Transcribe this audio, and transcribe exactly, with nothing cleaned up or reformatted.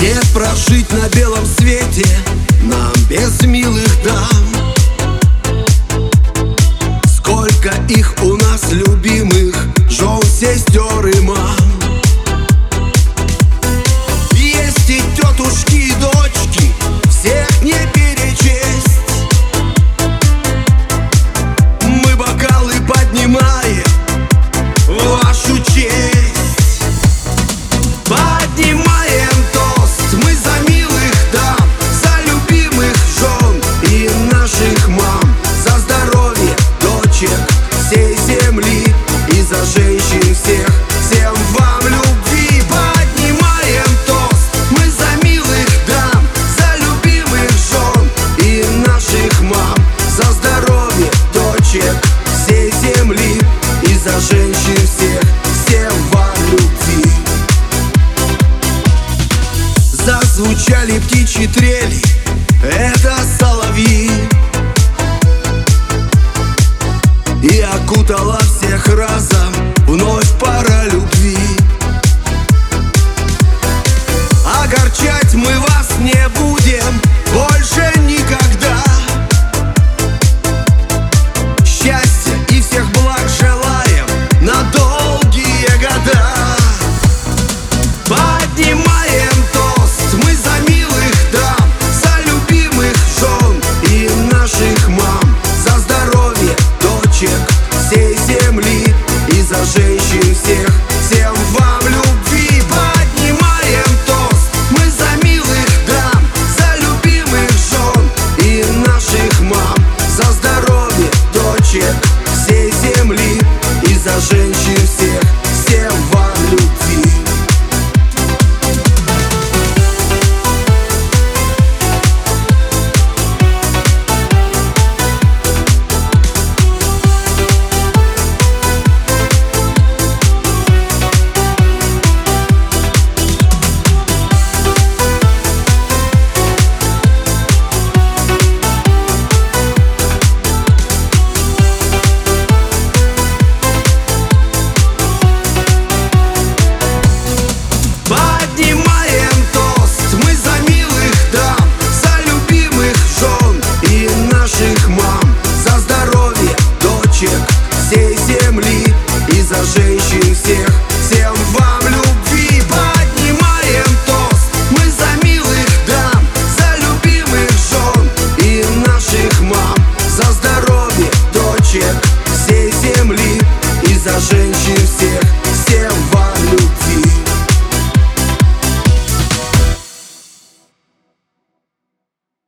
Не прожить на белом свете нам без милых дам. Сколько их у нас любимых жен, сестер и мам. Есть и тетушки, и дочки, всех не перечесть. Мы бокалы поднимаем в вашу честь. Поднимаем тост мы за милых дам, за любимых жен и наших мам, за здоровье дочек всей земли и за женщин всех. Всем вам любви. Поднимаем тост мы за милых дам, за любимых жен и наших мам, за здоровье дочек всей земли и за женщин всех. Всем вам любви. Зазвучали птичьи трели, это соловьи, и окутала всех разом вновь пора любви. Огорчать мы вас не будем больше никогда. Счастья и всех благ желаем на долгие года. Поднимаем тост мы за милых дам, за любимых жен и наших мам, за здоровье дочек всей земли и за женщин всех. Всем вам любви. Поднимаем тост мы за милых дам, за любимых жен и наших мам, за здоровье дочек всей земли и за женщин всех. Всем вам любви. Поднимаем тост мы за милых дам, за любимых жен и наших мам, за здоровье дочек всей земли и за женщин всех. Всем вам любви. Поднимаем тост мы за милых дам, за любимых жен и наших мам, за здоровье дочек всей земли и за женщин